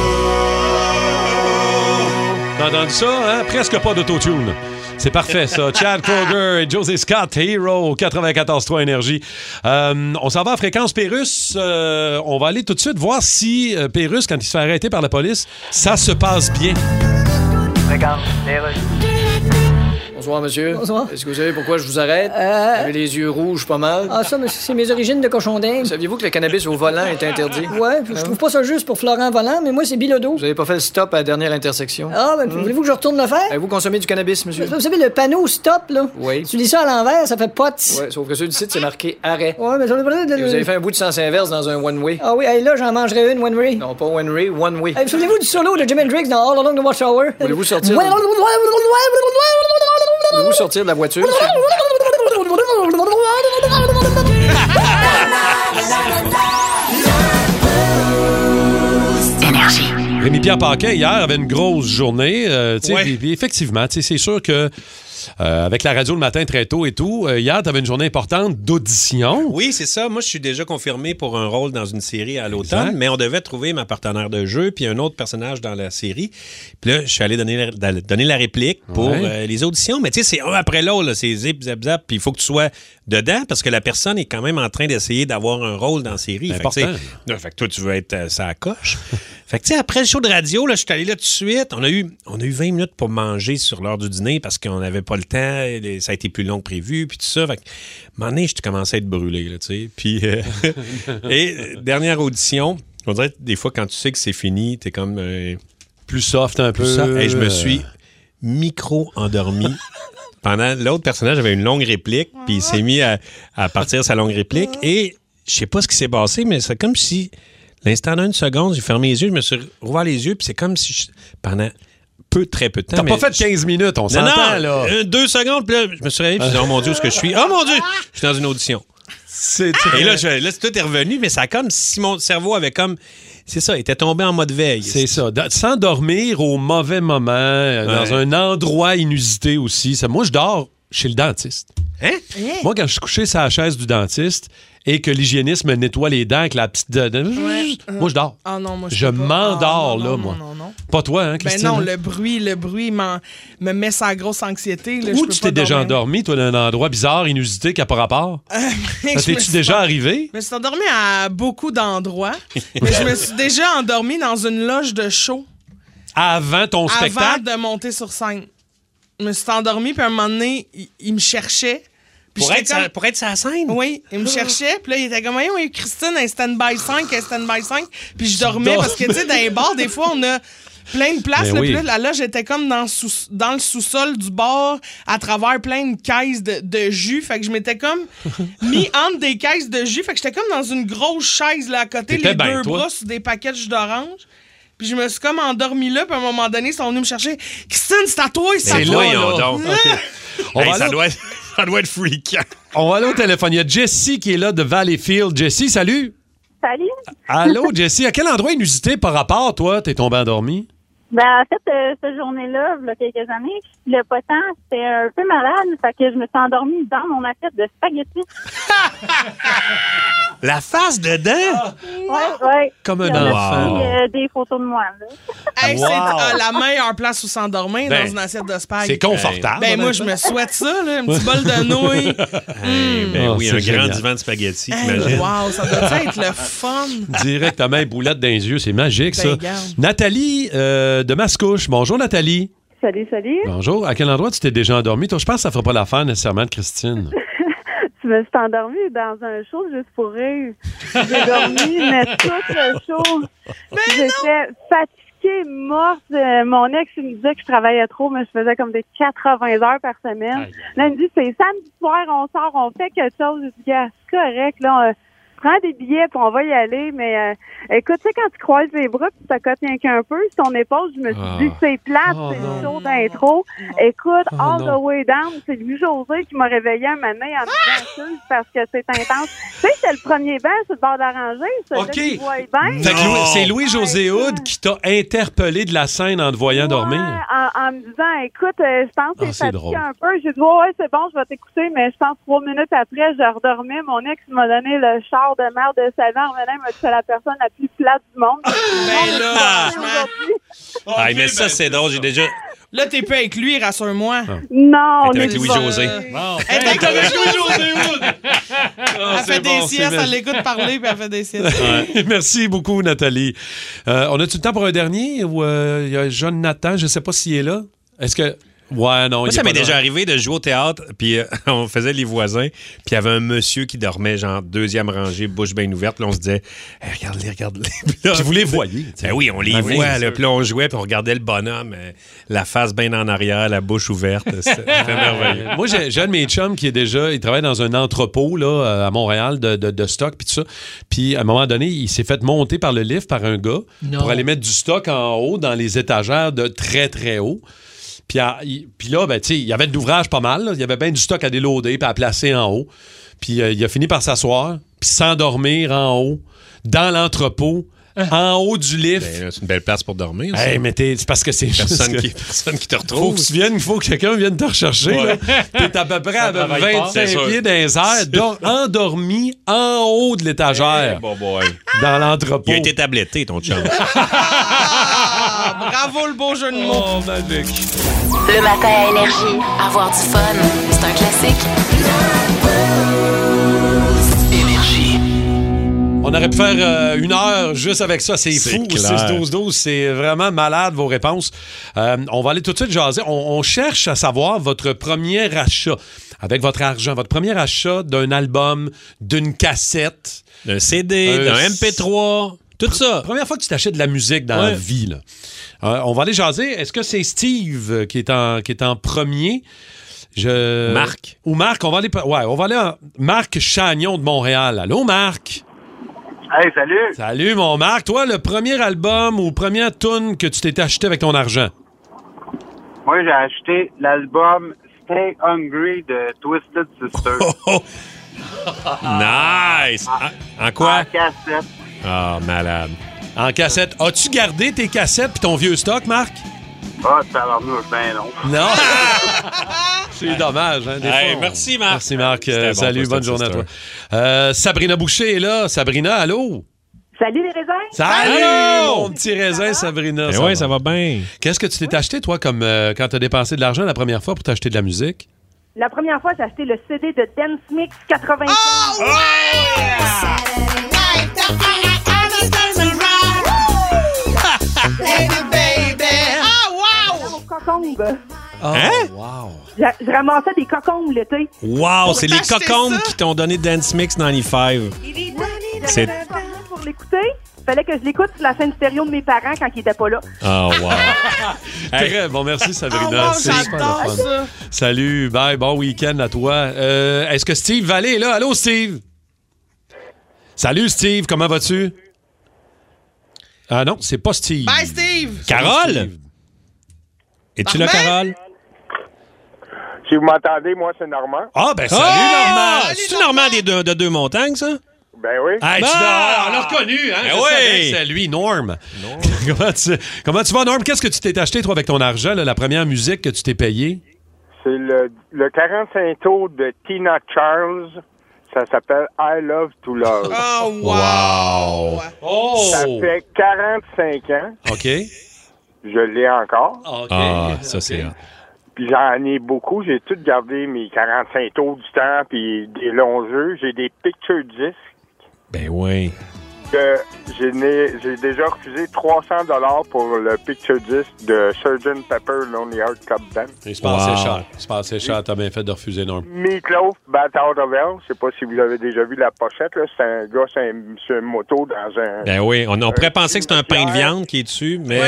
B: T'as entendu ça, hein? Presque pas d'autotune. C'est parfait, ça. Chad Kroeger et José Scott, Hero, 94.3 Énergie. On s'en va à Fréquence Pérusse. On va aller tout de suite voir si Pérusse, quand il se fait arrêter par la police, ça se passe bien.
H: Fréquence Pérusse.
L: Bonsoir, monsieur.
M: Bonsoir.
L: Est-ce que vous savez pourquoi je vous arrête? Vous avez les yeux rouges pas mal.
M: Ah, ça, mais c'est mes origines de cochon d'Inde.
L: Saviez-vous que le cannabis au volant est interdit?
M: Ouais, puis je trouve pas ça juste pour Florent Volant, mais moi, c'est Bilodeau.
L: Vous avez pas fait le stop à la dernière intersection?
M: Ah, ben, voulez-vous que je retourne le faire?
L: Avez-vous consommé du cannabis, monsieur?
M: Vous savez, le panneau stop, là.
L: Oui.
M: Tu lis ça à l'envers, ça fait potes.
L: Ouais, sauf que sur le site, c'est marqué arrêt.
M: Ouais, mais ça veut pas dire
L: Et vous avez fait un bout de sens inverse dans un one-way.
M: Ah oui, hey, là, j'en mangerai une, one way.
L: Non, pas one-way, one-way.
M: Hey, souvenez-vous du solo de Jimi Hendrix dans All Along the Watchtower?
L: Voulez-vous sortir? Voulez-vous sortir de la voiture?
A: Énergie.
B: Rémi-Pierre Paquin, hier, avait une grosse journée. Puis effectivement, c'est sûr que avec la radio le matin très tôt et tout, hier, tu avais une journée importante d'audition.
C: Oui, c'est ça. Moi, je suis déjà confirmé pour un rôle dans une série à l'automne, mais on devait trouver ma partenaire de jeu puis un autre personnage dans la série. Puis là, je suis allé donner la réplique pour les auditions. Mais tu sais, c'est un après l'autre. C'est zip, zap, zap. Puis il faut que tu sois dedans parce que la personne est quand même en train d'essayer d'avoir un rôle dans la série.
B: C'est important.
C: Fait que toi, tu veux être ça à coche. Fait que tu sais, après le show de radio, là, je suis allé là tout de suite. On a eu 20 minutes pour manger sur l'heure du dîner parce qu'on n'avait pas pas le temps, ça a été plus long que prévu, puis tout ça. Fait que, à un moment donné, je commençais à être brûlé, là, tu sais. Puis, et dernière audition, on dirait que des fois, quand tu sais que c'est fini, t'es comme...
B: plus soft un peu.
C: Et je me suis micro-endormi. Pendant l'autre personnage avait une longue réplique, puis il s'est mis à partir sa longue réplique. Et je sais pas ce qui s'est passé, mais c'est comme si, l'instant d'une seconde, j'ai fermé les yeux, je me suis rouvert les yeux, puis c'est comme si pendant très peu de temps.
B: T'as pas fait 15 minutes, on s'entend, là.
C: 2 secondes, puis là, je me suis réveillé, puis je me suis dit, oh mon Dieu, où est-ce que je suis? Oh mon Dieu! Je suis dans une audition. Et là, tout est revenu, mais ça a comme si mon cerveau avait comme... C'est ça, il était tombé en mode veille.
B: C'est ça. S'endormir au mauvais moment, dans un endroit inusité aussi. Moi, je dors chez le dentiste.
C: Hein?
B: Moi, quand je suis couché sur la chaise du dentiste et que l'hygiéniste me nettoie les dents avec la petite... moi, je dors.
E: Ah non, moi,
B: je m'endors, là, moi.
E: Non.
B: Pas toi, hein, Christine?
E: Ben non, le bruit me met sa grosse anxiété. Là,
B: où tu t'es déjà endormi, toi, dans un endroit bizarre, inusité, qui n'a pas rapport? Ça t'es-tu déjà arrivé?
E: Je me suis endormi à beaucoup d'endroits, mais je me suis déjà endormi dans une loge de show.
B: Avant ton spectacle?
E: Avant de monter sur scène. Je me suis endormi, puis à un moment donné, il me cherchait.
C: Pour être sur la scène?
E: Oui, il me cherchait, puis là, il était comme, oui, Christine, elle est stand-by 5, puis je dormais, parce que, tu sais, dans les bars, des fois, on a plein de places, là, puis là, la loge était comme dans le sous-sol du bar, à travers plein de caisses de jus, fait que je m'étais comme mis entre des caisses de jus, fait que j'étais comme dans une grosse chaise, là, à côté, les deux bras sur des paquets de jus d'orange. Puis je me suis comme endormi là, puis à un moment donné, ils sont venus me chercher. Christine, c'est à toi, c'est à toi.
C: Donc. Ça doit être freakant.
B: On va aller au téléphone. Il y a Jessie qui est là de Valleyfield. Jessie, salut.
N: Salut.
B: Allô, Jessie. À quel endroit inusité par rapport, toi, t'es tombé endormi?
N: Ben, en fait, cette journée-là, il y a quelques années, le potent, c'était un peu malade, fait que je me suis endormie dans mon assiette de spaghettis.
C: La face dedans?
N: Ouais.
B: Comme un enfant.
N: Des photos de moi, là.
E: Hey, c'est la meilleure place où s'endormir, dans une assiette de spag.
B: C'est confortable.
E: Ben, moi, je me souhaite ça, là, un petit bol de nouilles.
C: Oui, un grand divan de spaghettis, t'imagines?
E: Wow, ça doit être le fun.
B: Directement, boulette dans les yeux, c'est magique, ça. Nathalie de Mascouche. Bonjour, Nathalie.
N: Salut.
B: Bonjour. À quel endroit tu t'es déjà endormi? Toi, je pense que ça ne fera pas l'affaire nécessairement de Christine.
N: Je me suis endormie dans un show juste pour rire. J'ai dormi, mais tout le show. J'étais fatiguée, morte. Mon ex, il me disait que je travaillais trop, mais je faisais comme des 80 heures par semaine. Là, il me dit, c'est samedi soir, on sort, on fait quelque chose. Je dis, c'est correct, là, prends des billets puis on va y aller, mais écoute, tu sais, quand tu croises les bras puis tu t'accotes rien qu'un peu sur ton épaule, je me suis dit, c'est plate, c'est le show d'intro. Écoute, all the way down, c'est Louis-José qui m'a réveillé un matin en me disant ça parce que c'est intense. Tu sais, c'est le premier banc sur le bord d'Aranger, ça, qui voit bien.
B: Fait que c'est Louis-José Hood qui t'a interpellé de la scène en te voyant dormir.
N: En me disant, écoute, je pense que c'est fatigué un peu. J'ai dit, ouais, c'est bon, je vais t'écouter, mais je pense 3 minutes après, je redormais. Mon ex m'a donné le char de merde de sa vie en revenant, m'a dit c'est la personne la plus plate du monde.
E: Ben là,
C: mais ça, c'est drôle, j'ai déjà...
E: Là, t'es pas avec lui, rassure-moi.
N: Non,
C: on est avec Louis-José.
E: Elle est avec Louis-José Wood. Elle fait des siestes, elle l'écoute parler, puis elle fait des siestes.
B: Merci beaucoup, Nathalie. On a-tu le temps pour un dernier? Ou il y a John Nathan, je ne sais pas s'il est là. Est-ce que... Ouais, non.
C: Moi, ça m'est déjà arrivé de jouer au théâtre, puis on faisait les voisins, puis il y avait un monsieur qui dormait, genre, 2e rangée, bouche bien ouverte, puis on se disait, hey, regarde-les. Puis
B: vous les voyez.
C: Ben oui, on les voit, là, puis là, on jouait, puis on regardait le bonhomme, la face bien en arrière, la bouche ouverte. C'était merveilleux.
B: Moi, j'ai un de mes chums qui est déjà, il travaille dans un entrepôt, là, à Montréal, de stock, puis tout ça. Puis, à un moment donné, il s'est fait monter par le lift par un gars pour aller mettre du stock en haut, dans les étagères de très, très haut. Puis là, ben, tu sais, il y avait de l'ouvrage pas mal. Là. Il y avait bien du stock à déloader puis à placer en haut. Puis il a fini par s'asseoir puis s'endormir en haut, dans l'entrepôt, en haut du lift.
C: Ben, c'est une belle place pour dormir.
B: Hey, mais c'est parce que c'est
C: personne qui te retrouve.
B: Il faut que quelqu'un vienne te rechercher. Ouais. T'es à peu près à 25 pieds dans les airs, endormi en haut de l'étagère. Dans l'entrepôt.
C: Il a été tabletté, ton chum.
E: Bravo, le beau jeu de mots.
B: Magique.
A: Le matin à Énergie, avoir du fun, c'est un classique.
G: Énergie.
B: On aurait pu faire 1 heure juste avec ça. C'est fou.
C: clair.
B: 6-12-12, c'est vraiment malade, vos réponses. On va aller tout de suite jaser. On cherche à savoir votre premier achat avec votre argent. Votre premier achat d'un album, d'une cassette.
C: D'un CD, d'un MP3, tout ça.
B: Première fois que tu t'achètes de la musique dans la vie, là. On va aller jaser. Est-ce que c'est Steve qui est en premier?
C: Marc.
B: Ou Marc, on va aller à Marc Chagnon de Montréal. Allô, Marc?
O: Hey, salut!
B: Salut, mon Marc. Toi, le premier album ou première tune que tu t'es acheté avec ton argent?
O: Moi, j'ai acheté l'album Stay Hungry de Twisted Sister.
C: Nice! En quoi?
O: En cassette.
C: Ah, malade.
B: En cassette. As-tu gardé tes cassettes puis ton vieux stock, Marc?
O: Ah, tabarnouche, ben non.
B: Non! C'est dommage, hein? Des fois,
C: merci, Marc.
B: Merci, Marc.
C: C'était bon,
B: Salut, bonne
C: Twisted
B: journée à toi. Sabrina Boucher est là. Sabrina, allô?
N: Salut les raisins!
B: Salut,
C: Allô!
B: mon petit raisin, Sabrina.
C: Ben oui, ça va bien.
B: Qu'est-ce que tu t'es acheté, toi, comme quand tu as dépensé de l'argent la première fois pour t'acheter de la musique?
N: La première fois, j'ai acheté le CD de Dance Mix 95.
E: Oh, Cocombes.
C: Hein?
B: Wow!
N: Je ramassais des cocombes l'été.
C: Wow, c'est les
E: t'acheter
C: cocombes
E: ça?
C: qui t'ont donné Dance Mix 95. C'est-
N: J'avais pas pour l'écouter. Fallait que je l'écoute sur la chaîne stéréo de mes parents quand ils étaient pas là.
C: Oh, wow.
B: Très bon, merci, Sabrina.
E: Oh, wow,
B: C'est super
E: j'adore
B: le fun.
E: ça.
B: Salut, bye, bon week-end à toi. Est-ce que Steve Vallée est là? Allô, Steve? Salut, Steve, comment vas-tu? Ah non, c'est pas Steve.
E: Bye, Steve!
C: Carole?
B: Steve.
C: Es-tu là,
E: Parfait.
C: Carole?
O: Si vous m'entendez, moi, c'est Normand.
B: Ah, ben salut,
C: Ah!
B: Normand!
C: C'est-tu Normand de deux montagnes, ça?
O: Ben oui.
B: Hey, on l'a reconnu, hein?
C: Ben
B: Je
C: oui.
B: savais que c'est lui, Norm. comment tu vas, Norm? Qu'est-ce que tu t'es acheté, toi, avec ton argent, là, la première musique que tu t'es payée?
O: C'est le 45 tours de Tina Charles. Ça s'appelle I Love to Love.
E: Oh, wow!
B: Oh!
O: Ça fait 45 ans.
B: OK.
O: Je l'ai encore.
B: OK.
C: Ah, ça, c'est...
O: Puis j'en ai beaucoup. J'ai tout gardé mes 45 tours du temps, puis des longs jeux. J'ai des picture discs.
C: Ben oui.
O: que j'ai déjà refusé 300$ pour le picture disc de Sgt. Pepper Lonely Heart Club Band.
B: Il se passait cher. Il se passait cher. T'as bien fait de refuser, Norm.
O: Meatloaf, Bat Out of Hell. Je sais pas si vous avez déjà vu la pochette. Là. C'est un gars sur une moto dans un...
C: Ben oui, on pourrait penser que c'est un pain de viande qui est dessus, mais...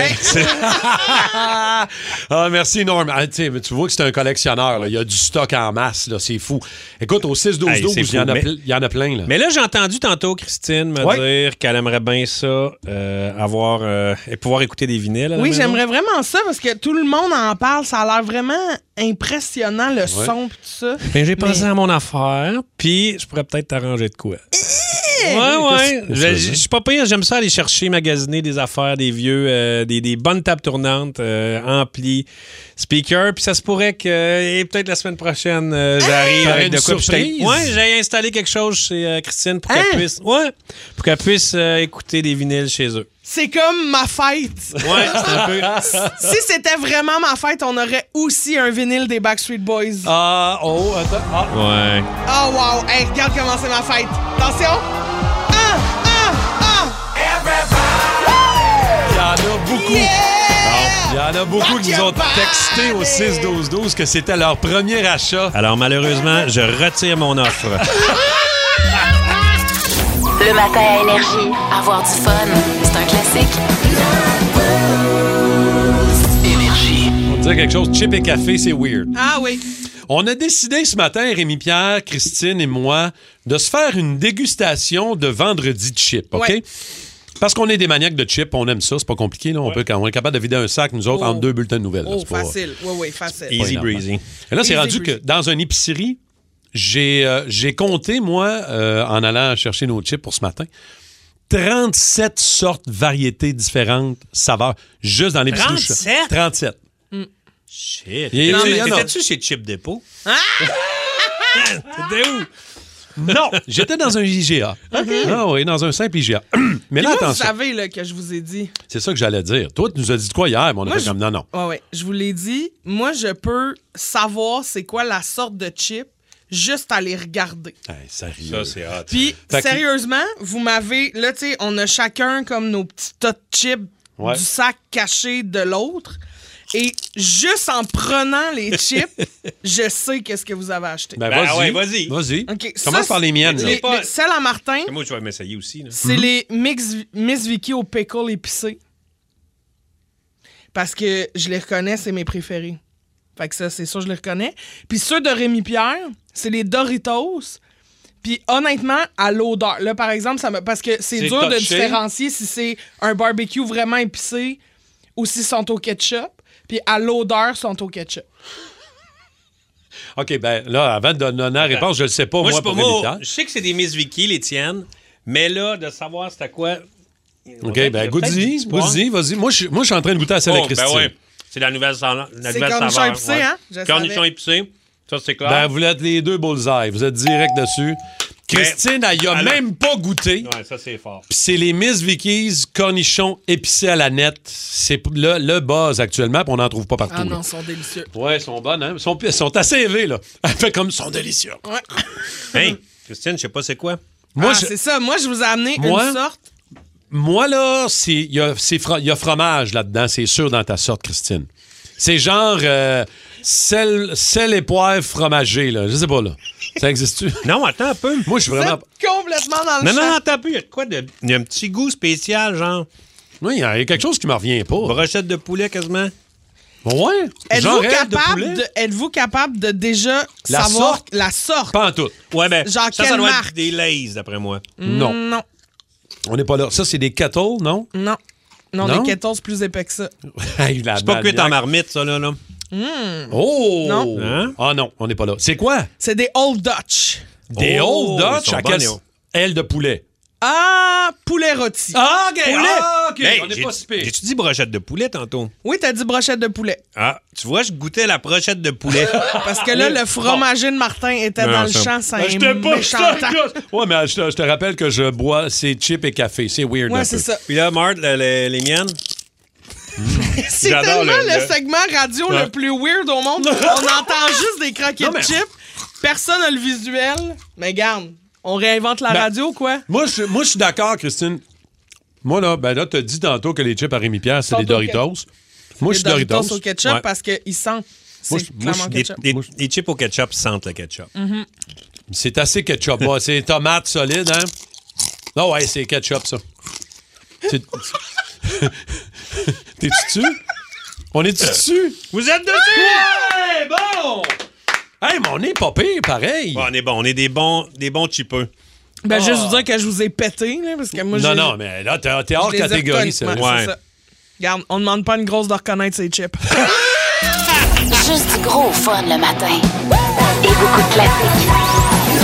B: Ah, merci, Norm. Ah, tu vois que c'est un collectionneur. Là. Il y a du stock en masse. Là. C'est fou. Écoute, au 6-12-12,
C: Hey, c'est
B: il y en a
C: fou,
B: il y en a plein. Là.
C: Mais là, j'ai entendu tantôt Christine me dire qu'elle aimerait bien ça, et pouvoir écouter des vinyles. À la
E: Oui,
C: maison.
E: j'aimerais vraiment ça parce que tout le monde en parle. Ça a l'air vraiment impressionnant, le son et tout ça.
C: Ben, j'ai pensé à mon affaire, puis je pourrais peut-être t'arranger de quoi. Ouais. Je suis pas pire, j'aime ça aller chercher, magasiner des affaires, des vieux, des bonnes tables tournantes, amplis, speakers, puis ça se pourrait que, et peut-être la semaine prochaine, j'arrive avec de quoi.
B: Surprise?
C: Ouais, j'ai installé quelque chose chez Christine pour qu'elle puisse écouter des vinyles chez eux.
E: C'est comme ma fête.
C: Ouais, c'est un peu.
E: Si c'était vraiment ma fête, on aurait aussi un vinyle des Backstreet Boys.
B: Ah, oh, attends. Ah.
C: Ouais.
E: Oh, wow. Hey, regarde comment c'est ma fête. Attention.
B: Il y en a beaucoup.
E: Yeah!
B: Il y en a beaucoup qui nous ont texté au 6-12-12 que c'était leur premier achat.
C: Alors, malheureusement, je retire mon offre.
A: Le matin à Énergie, avoir du fun, c'est un classique.
G: Énergie.
B: On va dire quelque chose, chip et café, c'est weird.
E: Ah oui.
B: On a décidé ce matin, Rémi-Pierre, Christine et moi, de se faire une dégustation de vendredi de chips, OK?
E: Ouais.
B: Parce qu'on est des maniaques de chips, on aime ça, c'est pas compliqué. Là. On est capable de vider un sac, nous autres, entre deux bulletins de nouvelles. là.
E: Oh,
B: C'est pas-
E: facile. Oui, facile.
C: Easy
B: énorme.
C: breezy.
B: Et là, c'est
E: Easy
B: rendu
E: breezy.
B: que dans une épicerie, j'ai compté, moi, en allant chercher nos chips pour ce matin, 37 sortes, variétés différentes, saveurs, juste dans l'épicerie.
C: 37?
B: 37.
C: Shit.
B: Il y en a-
C: T'étais-tu chez Chip Depot? T'étais où?
B: Non, j'étais dans un IGA. Ah oui, dans un simple IGA. Mais là,
E: Puis moi, vous
B: attention,
E: savez là, que je vous ai dit.
B: c'est ça que j'allais dire. Toi, tu nous as dit de quoi hier, mais on a
E: Moi,
B: fait
E: je-
B: comme non.
E: Ouais. Je vous l'ai dit. Moi, je peux savoir c'est quoi la sorte de chip, juste à les regarder.
B: Sérieux.
C: Ça, c'est hot.
E: Puis,
B: Fait que-
E: sérieusement, vous m'avez... Là, tu sais, on a chacun comme nos petits tas de chips
B: Ouais.
E: du sac caché de l'autre. Et juste en prenant les chips, je sais qu'est-ce que vous avez acheté.
B: Ben,
C: Ben,
B: vas-y.
C: ouais, vas-y.
B: Vas-y.
E: OK,
B: Commence
E: ça,
B: par les miennes.
E: Les,
B: là.
E: celles à Martin,
C: Moi, je vais m'essayer aussi. Là.
E: c'est les Miss Vicky au pickle épicé. Parce que je les reconnais, c'est mes préférés. Fait que ça, c'est sûr, je les reconnais. Puis ceux de Rémi Pierre, c'est les Doritos. Puis honnêtement, à l'odeur. Là, par exemple, parce que c'est dur de
B: touché.
E: différencier si c'est un barbecue vraiment épicé ou s'ils sont au ketchup. Puis à l'odeur, ils sont au ketchup.
B: OK, ben là, avant de donner la réponse, je le sais pas, moi,
C: je sais pas,
B: pour Rémi Pierre.
C: je sais que c'est des Miss Vicky, les tiennes, mais là, de savoir c'était quoi...
B: OK, ben goûte-y, vas-y. Moi, je suis en train de goûter à celle de Christine.
C: Ben ouais. C'est la nouvelle saveur.
E: C'est cornichon épicé, hein? Je
C: Cornichon
E: savais.
C: épicé, ça, c'est clair.
B: Ben, vous êtes les deux bullseye. Vous êtes direct dessus. Christine, elle y a même pas goûté.
C: Ouais, ça, c'est fort.
B: Puis c'est les Miss Vickies cornichons épicés à la nette. C'est le buzz actuellement, puis on n'en trouve pas partout.
E: Ah non,
B: là.
E: ils sont délicieux.
B: Ouais, ils sont bonnes, hein? Ils sont assez élevés, là. Elle fait comme ils sont délicieux.
E: Ouais.
C: Hey, Christine, je sais pas c'est quoi.
B: Moi,
E: c'est ça. Moi, je vous ai amené
B: Moi,
E: une sorte.
B: Moi, là, il y a fromage là-dedans, c'est sûr, dans ta sorte, Christine. C'est genre sel et poivre fromagé, là. Je sais pas, là. Ça existe-tu?
C: Non, attends un peu.
B: Moi, je suis vraiment...
E: Complètement dans le
C: Non,
E: champ.
C: attends un peu. Il y a de quoi de... Il y a un petit goût spécial, genre.
B: Oui, il y a quelque chose qui me revient pas.
C: Brochette de poulet, quasiment.
B: Ouais.
E: Êtes-vous
B: aile de poulet?
E: capable de déjà
B: La
E: savoir
B: sorte?
E: la sorte?
B: Pas en tout.
C: Ouais, ben,
E: Genre
C: ça
E: quelle
C: doit
E: marque?
C: être des Lay's, d'après moi.
B: Non.
E: Non.
B: On n'est pas là. Ça, c'est des kettles, non?
E: Non. Non,
B: Non?
E: les kettles plus épais que ça.
B: Hey, la
C: C'est pas cuit en
B: maniaque.
C: marmite, ça, là.
B: Oh!
E: Non.
C: Hein?
B: Ah non, on n'est pas là. C'est quoi?
E: C'est des Old Dutch.
B: Des
C: Oh,
B: Old Dutch
C: ils sont
B: à quelle
C: bons,
B: aile de poulet?
E: Ah, poulet rôti.
B: Ah, OK!
C: Poulet!
B: Ah, OK!
C: Hey,
B: on n'est
C: j'ai-
B: pas si pire.
C: J'ai-tu dit brochette de poulet tantôt?
E: Oui, t'as dit brochette de poulet.
C: Ah, tu vois, je goûtais la brochette de poulet.
E: Parce que là, le fromager de Martin était
C: Non,
E: dans le
C: ça-
E: champ, c'est
B: Ah, j'étais
E: un
B: pas
E: méchant
B: ça,
E: temps.
B: gosse. Ouais, mais je te rappelle que je bois c'est chips et café. C'est weird.
E: Ouais,
B: un
E: c'est
B: peu.
E: ça.
C: Puis là, Marthe, les miennes.
E: C'est
C: J'adore
E: tellement
C: le-
E: le segment radio
C: Ouais.
E: le plus weird au monde. On entend juste des croquettes
B: Non, mais-
E: de chips. Personne n'a le visuel. Mais garde, on réinvente la
B: Ben,
E: radio, quoi.
B: Moi, je suis d'accord, Christine. Moi, là, t'as dit tantôt que les chips à Rémi-Pierre, c'est
E: Sont
B: des
E: au
B: Doritos. Moi, je suis
E: Les
B: Doritos.
E: au ketchup
B: Ouais.
E: parce qu'ils sentent.
B: Moi,
E: C'est
B: je- moi,
E: clairement
B: je-
E: ketchup.
C: Les chips au ketchup sentent le ketchup.
B: C'est assez ketchup. Ouais, c'est tomate solide, hein? Non, ouais, c'est ketchup, ça. C'est- T'es-tu dessus? On est dessus?
C: Vous êtes dessus!
B: Ouais, bon! Hey, mais on est pas pire, pareil.
C: Bon, on est bon. On est des bons chipeux.
E: Ben, juste vous dire que je vous ai pété, là, parce que moi,
B: Non,
E: j'ai-
B: non, mais là, t'es hors
E: je les ai
B: catégorie,
E: reconnus.
B: c'est
E: Ouais,
B: vrai.
E: c'est ça. Regarde, on demande pas une grosse de reconnaître ses chips.
A: Juste du gros fun le matin. Et beaucoup de classiques.